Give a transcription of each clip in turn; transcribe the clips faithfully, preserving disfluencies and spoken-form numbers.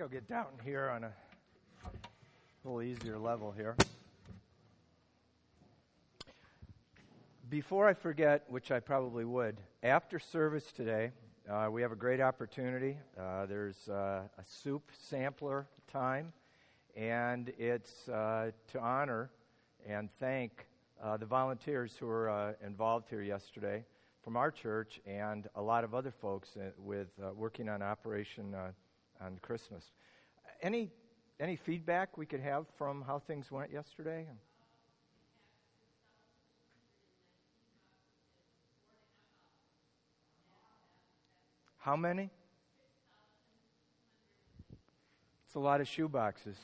I'll get down here on a little easier level here. Before I forget, which I probably would, after service today, uh, we have a great opportunity. Uh, there's uh, a soup sampler time, and it's uh, to honor and thank uh, the volunteers who were uh, involved here yesterday from our church and a lot of other folks uh, with uh, working on Operation uh, on Christmas. Any any feedback we could have from how things went yesterday? How many? It's a lot of shoe boxes.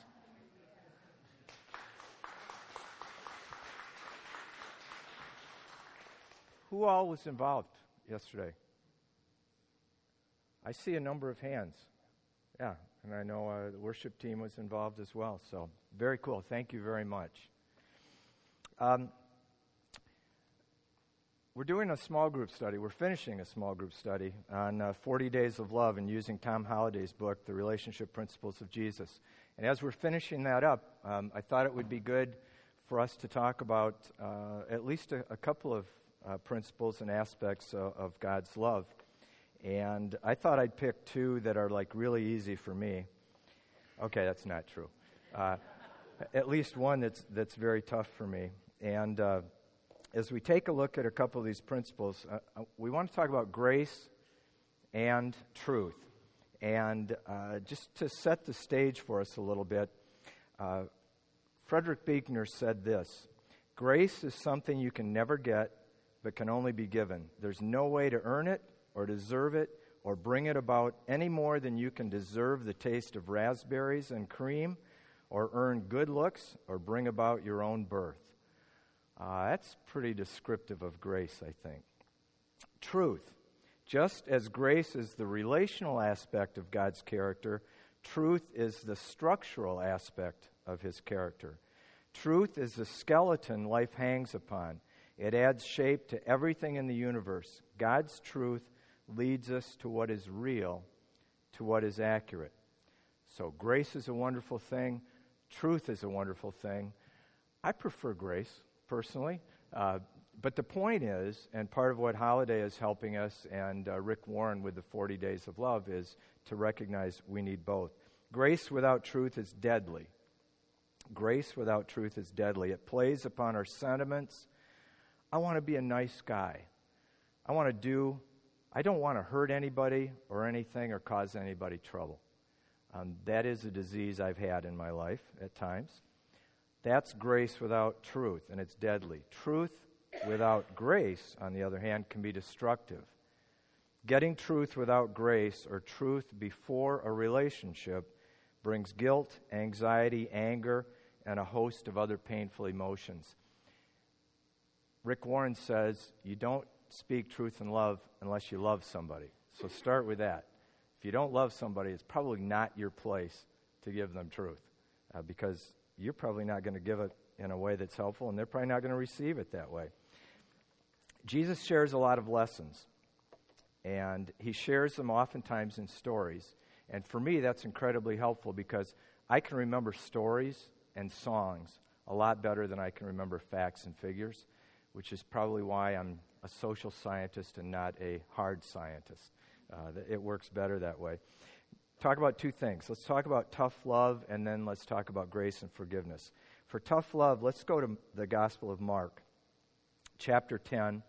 Who all was involved yesterday? I see a number of hands. Yeah, and I know uh, the worship team was involved as well. So very cool. Thank you very much. Um, we're doing a small group study. We're finishing a small group study on uh, forty Days of Love and using Tom Holliday's book, The Relationship Principles of Jesus. And as we're finishing that up, um, I thought it would be good for us to talk about uh, at least a, a couple of uh, principles and aspects of, of God's love. And I thought I'd pick two that are like really easy for me. Okay, that's not true. Uh, at least one that's that's very tough for me. And uh, as we take a look at a couple of these principles, uh, we want to talk about grace and truth. And uh, just to set the stage for us a little bit, uh, Frederick Buechner said this: grace is something you can never get, but can only be given. There's no way to earn it, or deserve it, or bring it about any more than you can deserve the taste of raspberries and cream, or earn good looks, or bring about your own birth. Uh, that's pretty descriptive of grace, I think. Truth. Just as grace is the relational aspect of God's character, truth is the structural aspect of His character. Truth is the skeleton life hangs upon. It adds shape to everything in the universe. God's truth leads us to what is real, to what is accurate. So grace is a wonderful thing. Truth is a wonderful thing. I prefer grace, personally. Uh, but the point is, and part of what Holiday is helping us, and uh, Rick Warren with the forty Days of Love, is to recognize we need both. Grace without truth is deadly. Grace without truth is deadly. It plays upon our sentiments. I want to be a nice guy. I want to do, I don't want to hurt anybody or anything or cause anybody trouble. Um, that is a disease I've had in my life at times. That's grace without truth, and it's deadly. Truth without grace, on the other hand, can be destructive. Getting truth without grace, or truth before a relationship, brings guilt, anxiety, anger, and a host of other painful emotions. Rick Warren says, you don't speak truth and love unless you love somebody. So start with that. If you don't love somebody, it's probably not your place to give them truth, uh, because you're probably not going to give it in a way that's helpful, and they're probably not going to receive it that way. Jesus shares a lot of lessons, and He shares them oftentimes in stories. And for me, that's incredibly helpful because I can remember stories and songs a lot better than I can remember facts and figures, which is probably why I'm a social scientist and not a hard scientist. Uh, it works better that way. Talk about two things. Let's talk about tough love, and then let's talk about grace and forgiveness. For tough love, let's go to the Gospel of Mark, chapter ten,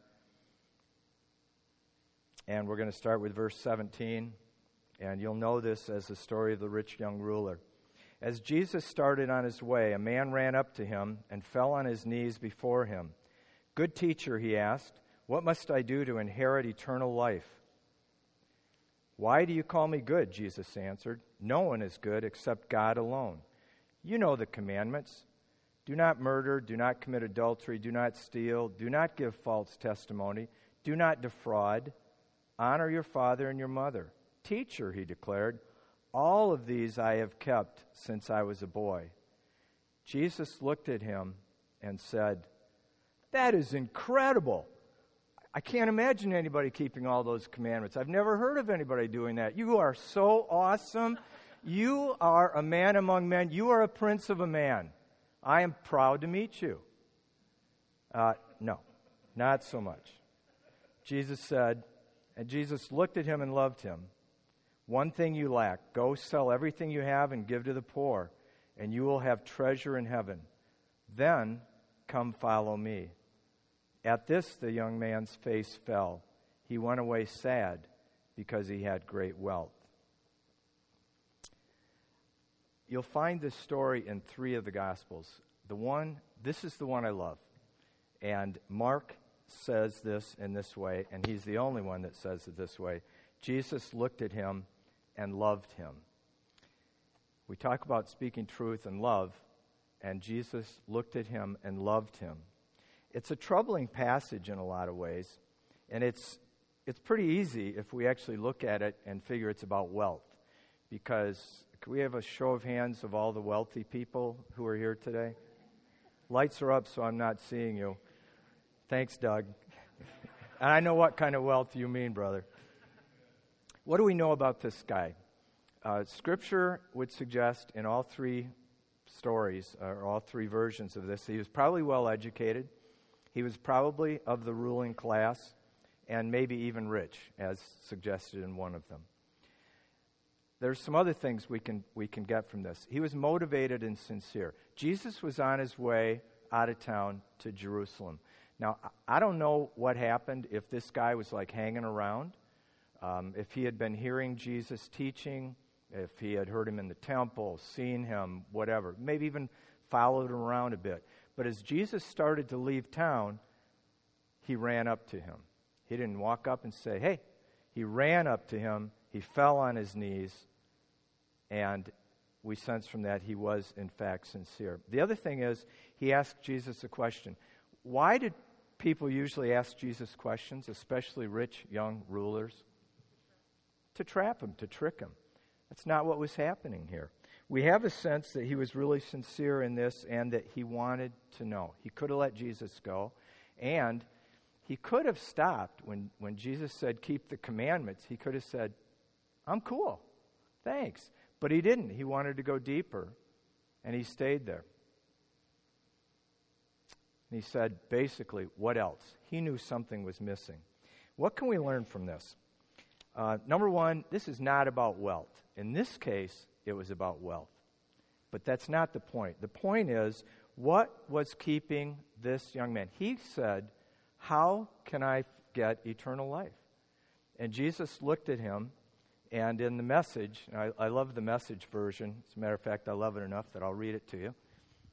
and we're going to start with verse seventeen, and you'll know this as the story of the rich young ruler. As Jesus started on His way, a man ran up to Him and fell on his knees before Him. "Good teacher," he asked, "what must I do to inherit eternal life?" "Why do you call me good?" Jesus answered. "No one is good except God alone. You know the commandments. Do not murder, do not commit adultery, do not steal, do not give false testimony, do not defraud, honor your father and your mother." "Teacher," he declared, "all of these I have kept since I was a boy." Jesus looked at him and said, "That is incredible. I can't imagine anybody keeping all those commandments. I've never heard of anybody doing that. You are so awesome. You are a man among men. You are a prince of a man. I am proud to meet you. Uh, no, not so much. Jesus said, and Jesus looked at him and loved him. One thing you lack. Go sell everything you have and give to the poor, and you will have treasure in heaven. Then come follow me. At this, the young man's face fell. He went away sad because he had great wealth. You'll find this story in three of the Gospels. The one, this is the one I love. And Mark says this in this way, and he's the only one that says it this way. Jesus looked at him and loved him. We talk about speaking truth and love, and Jesus looked at him and loved him. It's a troubling passage in a lot of ways, and it's it's pretty easy if we actually look at it and figure it's about wealth. Because, can we have a show of hands of all the wealthy people who are here today? Lights are up, so I'm not seeing you. Thanks, Doug. And I know what kind of wealth you mean, brother. What do we know about this guy? Uh, scripture would suggest in all three stories, or all three versions of this, he was probably well educated. He was probably of the ruling class, and maybe even rich, as suggested in one of them. There's some other things we can we can get from this. He was motivated and sincere. Jesus was on his way out of town to Jerusalem. Now, I don't know what happened if this guy was like hanging around, um, if he had been hearing Jesus teaching, if he had heard him in the temple, seen him, whatever, maybe even followed him around a bit. But as Jesus started to leave town, he ran up to him. He didn't walk up and say, hey. He ran up to him. He fell on his knees. And we sense from that he was, in fact, sincere. The other thing is, he asked Jesus a question. Why did people usually ask Jesus questions, especially rich young rulers? To trap him, to trick him. That's not what was happening here. We have a sense that he was really sincere in this and that he wanted to know. He could have let Jesus go. And he could have stopped when, when Jesus said, keep the commandments. He could have said, I'm cool. Thanks. But he didn't. He wanted to go deeper. And he stayed there. And he said, basically, what else? He knew something was missing. What can we learn from this? Uh, number one, this is not about wealth. In this case, it was about wealth. But that's not the point. The point is, what was keeping this young man? He said, how can I get eternal life? And Jesus looked at him, and in the Message, and I, I love the Message version. As a matter of fact, I love it enough that I'll read it to you.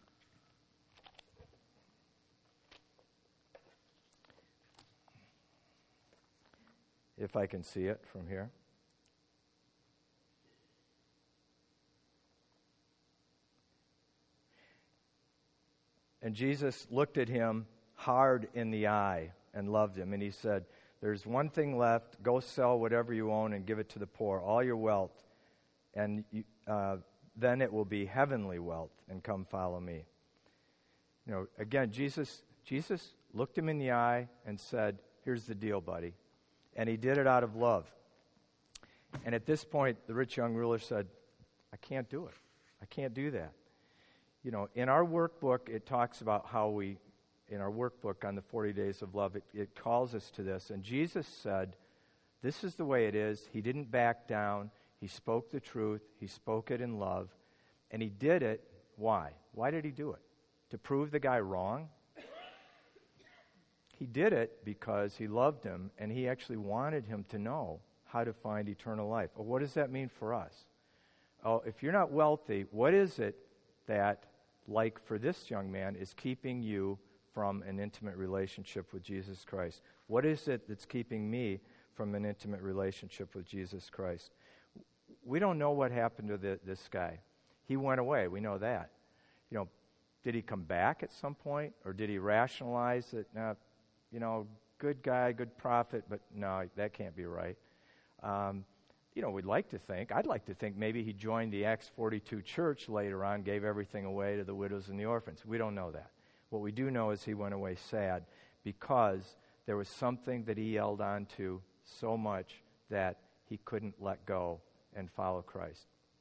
If I can see it from here. And Jesus looked at him hard in the eye and loved him. And he said, there's one thing left. Go sell whatever you own and give it to the poor, all your wealth. And you, uh, then it will be heavenly wealth, and come follow me. You know, again, Jesus, Jesus looked him in the eye and said, here's the deal, buddy. And he did it out of love. And at this point, the rich young ruler said, I can't do it. I can't do that. You know, in our workbook, it talks about how we, in our workbook on the forty days of love, it, it calls us to this. And Jesus said, this is the way it is. He didn't back down. He spoke the truth. He spoke it in love. And he did it. Why? Why did he do it? To prove the guy wrong? He did it because he loved him, and he actually wanted him to know how to find eternal life. Well, what does that mean for us? Oh, if you're not wealthy, what is it that, like for this young man, is keeping you from an intimate relationship with Jesus Christ? What is it that's keeping me from an intimate relationship with Jesus Christ? We don't know what happened to the, this guy. He went away. We know that. You know, did he come back at some point, or did he rationalize that? Nah, you know, good guy, good prophet, but no, that can't be right. Um, you know, we'd like to think, I'd like to think maybe he joined the Acts forty-two church later on, gave everything away to the widows and the orphans. We don't know that. What we do know is he went away sad because there was something that he held on to so much that he couldn't let go and follow Christ.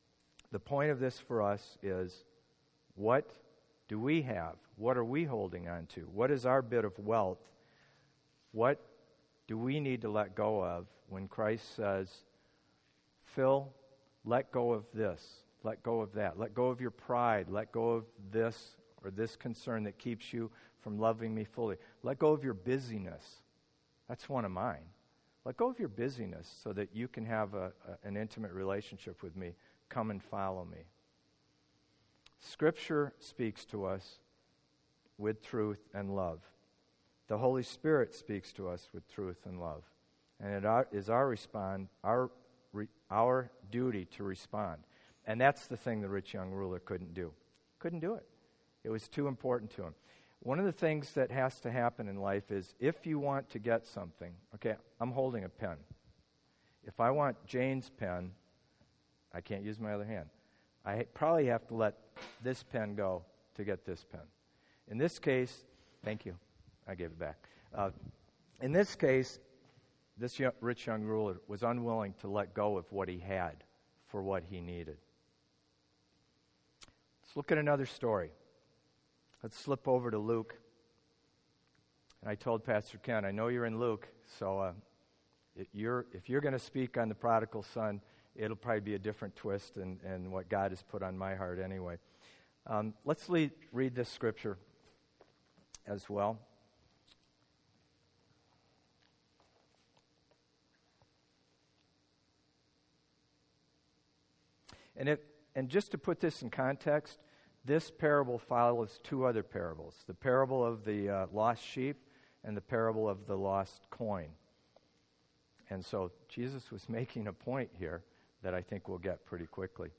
The point of this for us is, what do we have? What are we holding on to? What is our bit of wealth? What do we need to let go of when Christ says, Phil, let go of this, let go of that, let go of your pride, let go of this or this concern that keeps you from loving me fully. Let go of your busyness. That's one of mine. Let go of your busyness so that you can have a, a, an intimate relationship with me. Come and follow me. Scripture speaks to us with truth and love. The Holy Spirit speaks to us with truth and love. And it is our respond, our our duty to respond. And that's the thing the rich young ruler couldn't do. Couldn't do it. It was too important to him. One of the things that has to happen in life is, if you want to get something, okay, I'm holding a pen. If I want Jane's pen, I can't use my other hand. I probably have to let this pen go to get this pen. In this case, thank you. I gave it back. Uh, in this case, this young, rich young ruler was unwilling to let go of what he had for what he needed. Let's look at another story. Let's slip over to Luke. And I told Pastor Ken, I know you're in Luke, so uh, if you're, if you're going to speak on the prodigal son, it'll probably be a different twist and, and what God has put on my heart anyway. Um, let's lead, read this scripture as well. And if, and just to put this in context, this parable follows two other parables, the parable of the uh, lost sheep and the parable of the lost coin. And so Jesus was making a point here that I think we'll get pretty quickly.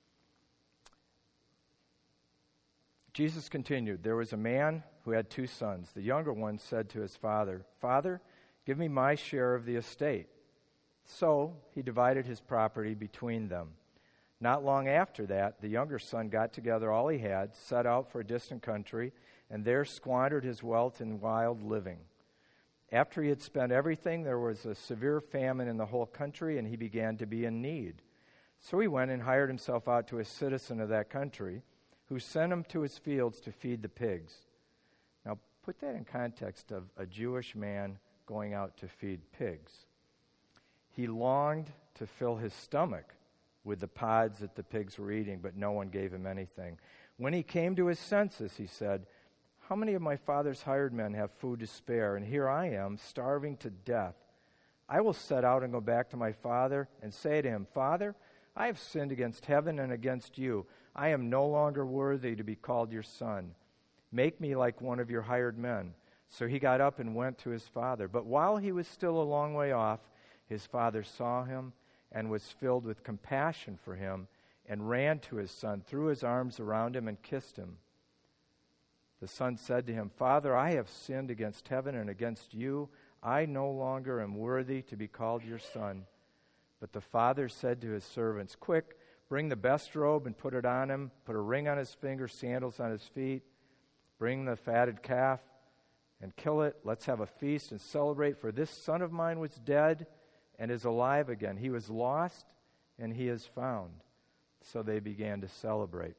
Jesus continued, there was a man who had two sons. The younger one said to his father, Father, give me my share of the estate. So he divided his property between them. Not long after that, the younger son got together all he had, set out for a distant country, and there squandered his wealth in wild living. After he had spent everything, there was a severe famine in the whole country, and he began to be in need. So he went and hired himself out to a citizen of that country, who sent him to his fields to feed the pigs. Now, put that in context of a Jewish man going out to feed pigs. He longed to fill his stomach with the pods that the pigs were eating, but no one gave him anything. When he came to his senses, he said, how many of my father's hired men have food to spare, and here I am, starving to death? I will set out and go back to my father and say to him, Father, I have sinned against heaven and against you. I am no longer worthy to be called your son. Make me like one of your hired men. So he got up and went to his father. But while he was still a long way off, his father saw him and was filled with compassion for him, and ran to his son, threw his arms around him, and kissed him. The son said to him, Father, I have sinned against heaven and against you. I no longer am worthy to be called your son. But the father said to his servants, Quick, bring the best robe and put it on him, put a ring on his finger, sandals on his feet. Bring the fatted calf and kill it. Let's have a feast and celebrate, for this son of mine was dead and is alive again. He was lost, and he is found. So they began to celebrate.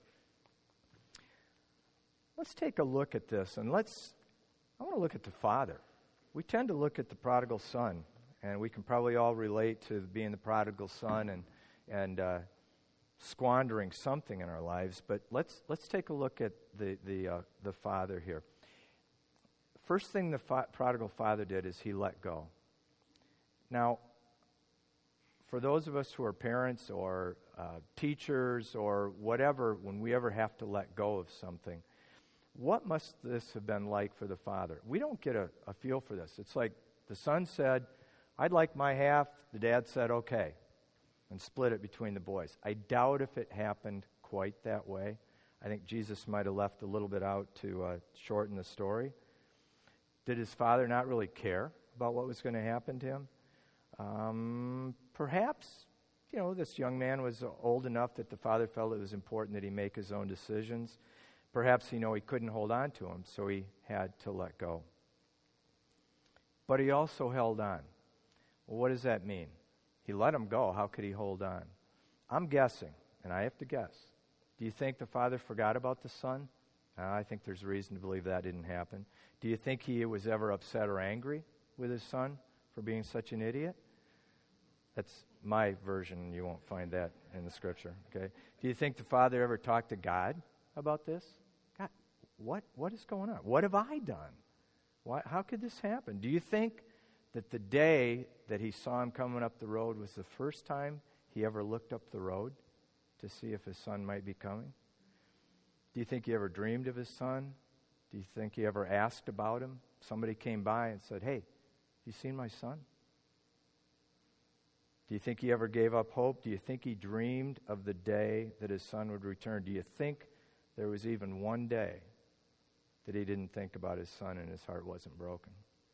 Let's take a look at this, and let's, I want to look at the father. We tend to look at the prodigal son, and we can probably all relate to being the prodigal son and, and uh, squandering something in our lives, but let's, let's take a look at the, the, uh, the father here. First thing the fa- prodigal father did is he let go. Now, for those of us who are parents or uh, teachers or whatever, when we ever have to let go of something, what must this have been like for the father? We don't get a, a feel for this. It's like the son said, I'd like my half. The dad said, okay, and split it between the boys. I doubt if it happened quite that way. I think Jesus might have left a little bit out to uh, shorten the story. Did his father not really care about what was going to happen to him? Um, perhaps, you know, this young man was old enough that the father felt it was important that he make his own decisions. Perhaps, you know, he couldn't hold on to him, so he had to let go. But he also held on. Well, what does that mean? He let him go. How could he hold on? I'm guessing, and I have to guess, do you think the Father forgot about the Son? Uh, I think there's reason to believe that didn't happen. Do you think he was ever upset or angry with his Son for being such an idiot? That's my version. You won't find that in the Scripture. Okay. Do you think the Father ever talked to God about this? God, what what is going on? What have I done? Why, how could this happen? Do you think that the day that he saw him coming up the road was the first time he ever looked up the road to see if his son might be coming? Do you think he ever dreamed of his son? Do you think he ever asked about him? Somebody came by and said, "Hey, have you seen my son?" Do you think he ever gave up hope? Do you think he dreamed of the day that his son would return? Do you think there was even one day that he didn't think about his son and his heart wasn't broken?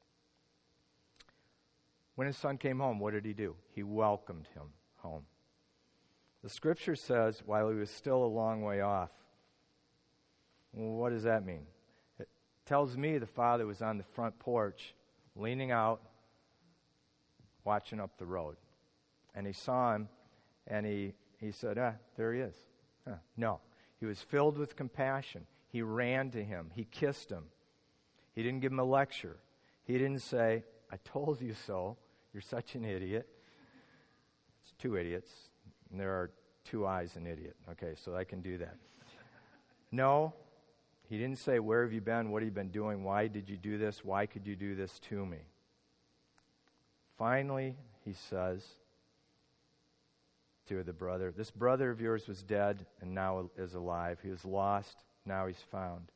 When his son came home, what did he do? He welcomed him home. The Scripture says, while he was still a long way off. Well, what does that mean? It tells me the father was on the front porch, leaning out, watching up the road. And he saw him, and he, he said, ah, there he is. Huh. No, he was filled with compassion. He ran to him. He kissed him. He didn't give him a lecture. He didn't say, "I told you so. You're such an idiot." It's two idiots, and there are two eyes in idiot. Okay, so I can do that. No, he didn't say, "Where have you been? What have you been doing? Why did you do this? Why could you do this to me?" Finally, he says to the brother, "This brother of yours was dead and now is alive. He was lost, now he's found."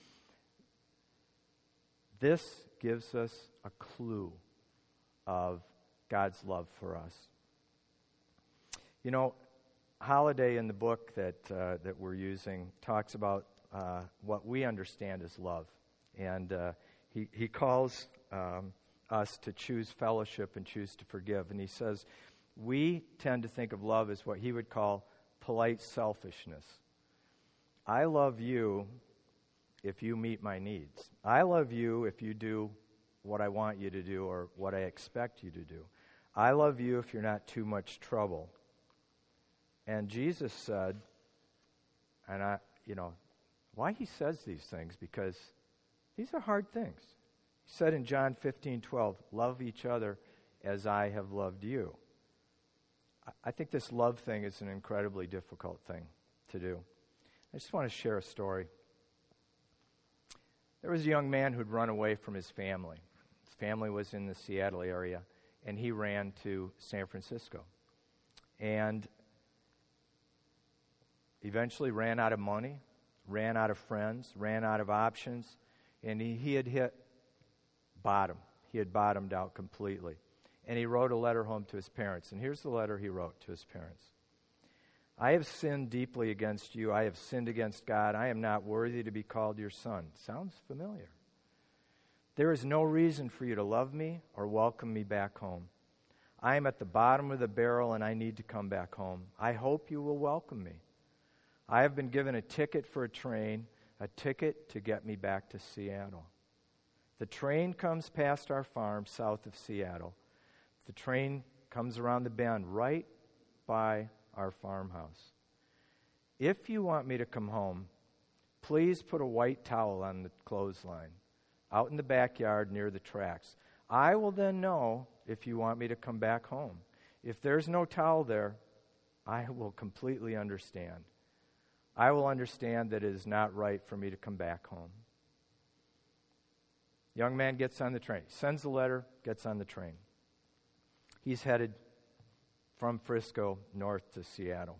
This gives us a clue of God's love for us. You know, Holiday in the book that uh, that we're using talks about uh, what we understand as love. And uh, he, he calls um, us to choose fellowship and choose to forgive. And he says, we tend to think of love as what he would call polite selfishness. I love you if you meet my needs. I love you if you do what I want you to do or what I expect you to do. I love you if you're not too much trouble. And Jesus said, and I, you know, why he says these things, because these are hard things. He said in John fifteen twelve, "Love each other as I have loved you." I think this love thing is an incredibly difficult thing to do. I just want to share a story. There was a young man who'd run away from his family. His family was in the Seattle area, and he ran to San Francisco. And eventually ran out of money, ran out of friends, ran out of options, and he, he had hit bottom. He had bottomed out completely. And he wrote a letter home to his parents. And here's the letter he wrote to his parents. "I have sinned deeply against you. I have sinned against God. I am not worthy to be called your son." Sounds familiar. "There is no reason for you to love me or welcome me back home. I am at the bottom of the barrel and I need to come back home. I hope you will welcome me. I have been given a ticket for a train, a ticket to get me back to Seattle. The train comes past our farm south of Seattle. The train comes around the bend right by our farmhouse. If you want me to come home, please put a white towel on the clothesline out in the backyard near the tracks. I will then know if you want me to come back home. If there's no towel there, I will completely understand. I will understand that it is not right for me to come back home." Young man gets on the train, sends the letter, gets on the train. He's headed from Frisco north to Seattle.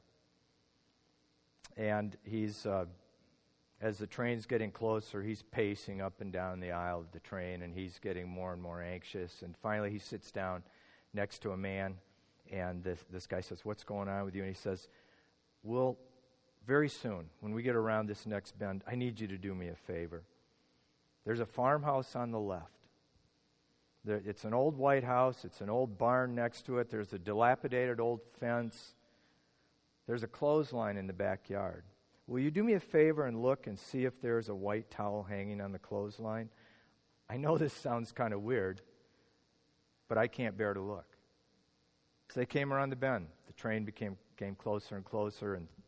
And he's, uh, as the train's getting closer, he's pacing up and down the aisle of the train, and he's getting more and more anxious. And finally he sits down next to a man, and this, this guy says, "What's going on with you?" And he says, "Well, very soon, when we get around this next bend, I need you to do me a favor. There's a farmhouse on the left. There, it's an old white house. It's an old barn next to it. There's a dilapidated old fence. There's a clothesline in the backyard. Will you do me a favor and look and see if there's a white towel hanging on the clothesline? I know this sounds kind of weird, but I can't bear to look." So they came around the bend. The train became came closer and closer, and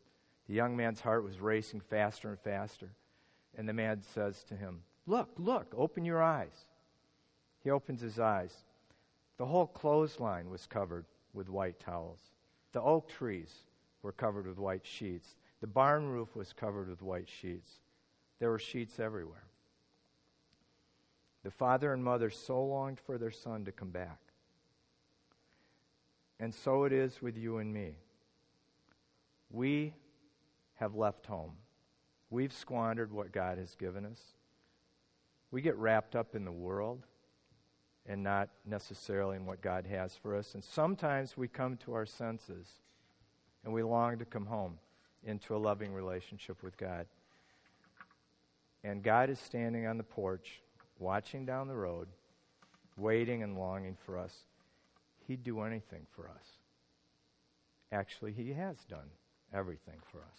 The young man's heart was racing faster and faster. And the man says to him, "Look, look, open your eyes." He opens his eyes. The whole clothesline was covered with white towels. The oak trees were covered with white sheets. The barn roof was covered with white sheets. There were sheets everywhere. The father and mother so longed for their son to come back. And so it is with you and me. We have left home. We've squandered what God has given us. We get wrapped up in the world and not necessarily in what God has for us. And sometimes we come to our senses and we long to come home into a loving relationship with God. And God is standing on the porch, watching down the road, waiting and longing for us. He'd do anything for us. Actually, He has done everything for us.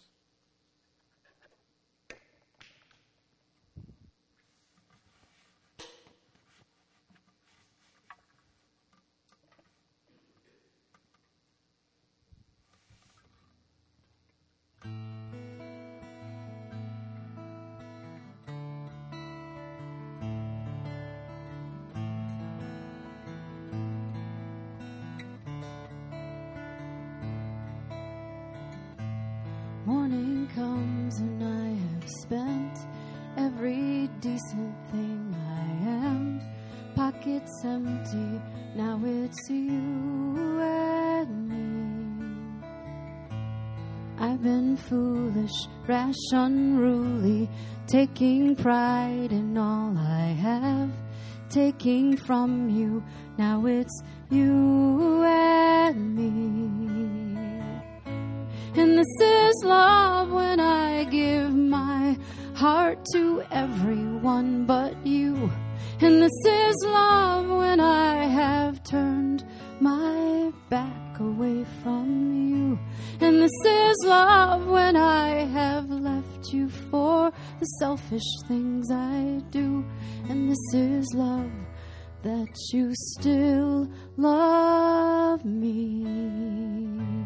Morning comes and I have spent every decent thing I am. Pockets empty, now it's you and me. I've been foolish, rash, unruly, taking pride in all I have. Taking from you, now it's you and me. And this is love when I give my heart to everyone but you. And this is love when I have turned my back away from you. And this is love when I have left you for the selfish things I do. And this is love that you still love me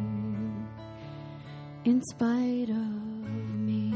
in spite of me.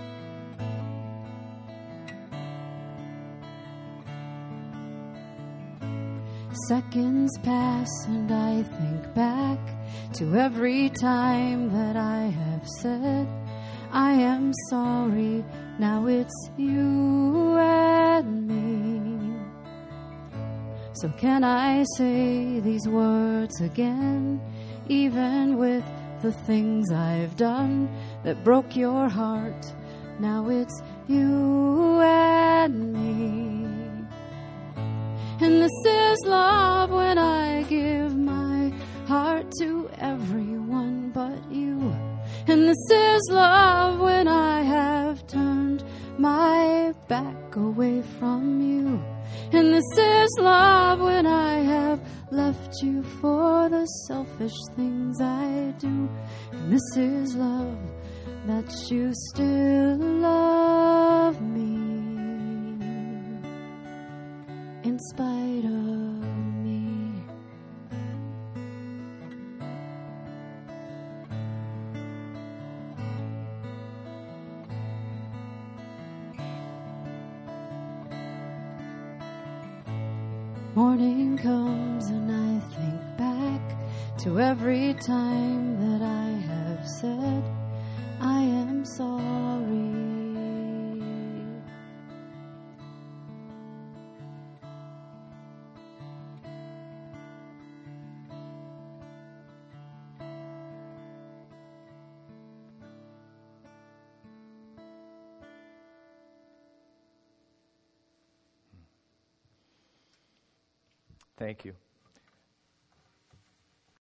Seconds pass and I think back to every time that I have said, I am sorry, now it's you and me. So can I say these words again, even with the things I've done that broke your heart? Now it's you and me. And this is love when I give my heart to everyone but you. And this is love when I have turned my back away from you. And this is love when I have left you for the selfish things I do. And this is love that you still love me in spite of me. Morning comes and I think back to every time that I have said, I am sorry. Thank you.